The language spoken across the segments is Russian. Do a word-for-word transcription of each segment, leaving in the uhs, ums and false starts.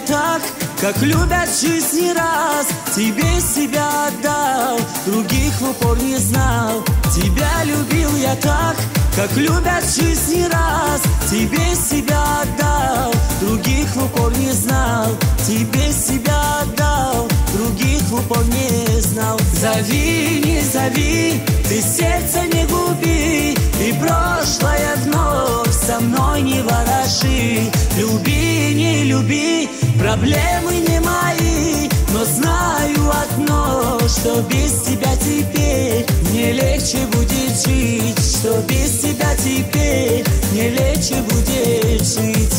так, как любят жизнь не раз. Тебе себя отдал, других в упор не знал. Тебя любил я так, как любят жизнь не раз. Тебе себя отдал, других в упор не знал. Тебе себя отдал, других в упор не знал. Зови, не зови, ты сердце не губи, и прошлое вновь со мной не вороши. Люби, не люби, проблемы не мои, но знаю одно, что без тебя теперь мне легче будет жить. Что без тебя теперь мне легче будет жить.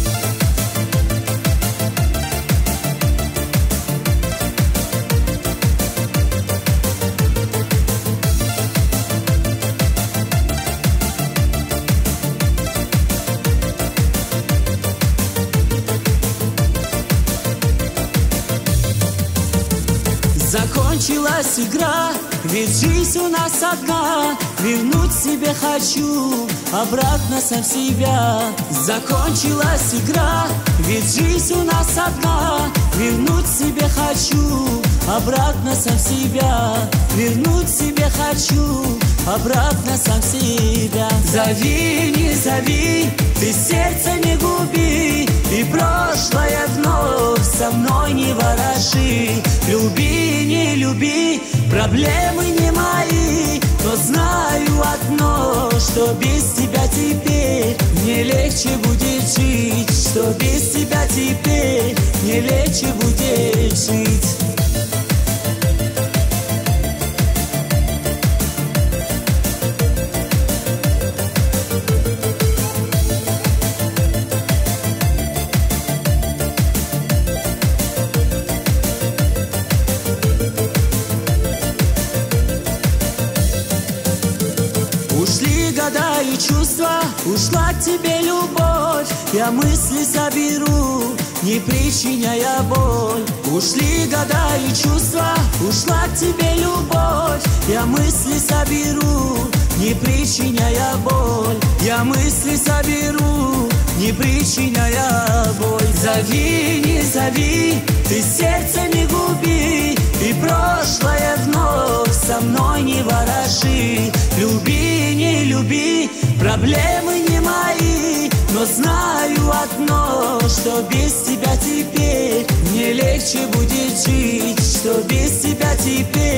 Закончилась игра, ведь жизнь у нас одна. Вернуть себе хочу, обратно сам себя. Закончилась игра, ведь жизнь у нас одна. Вернуть себе хочу, обратно сам себя. Вернуть себе хочу, обратно сам себя. Зови, не зови, ты сердце не губи, и прошлое вновь со мной не вороши. Люби, не люби, проблемы не мои, но знаю одно, что без тебя теперь мне легче будет жить. Что без тебя теперь мне легче будет жить. Ушли года и чувства, ушла к тебе любовь. Я мысли соберу, не причиняя боль. Ушли года и чувства, ушла к тебе любовь. Я мысли соберу, не причиняя боль. Я мысли соберу, не причиняя боль. Зови, не зови, ты сердце не губи, и прошлое вновь со мной не вороши. Люби, не люби, проблемы не мои, но знаю одно, что без тебя теперь мне легче будет жить. Что без тебя теперь